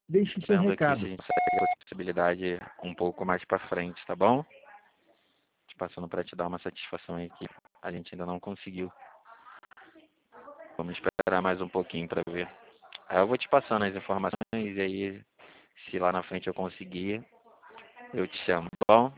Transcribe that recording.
Deixe seu Vendo aqui se a recado. gente consegue a possibilidade um pouco mais para frente, tá bom? Te passando para te dar uma satisfação aí que a gente ainda não conseguiu. Vamos esperar mais um pouquinho para ver. Aí eu vou te passando as informações e aí, se lá na frente eu conseguir, eu te chamo, tá bom?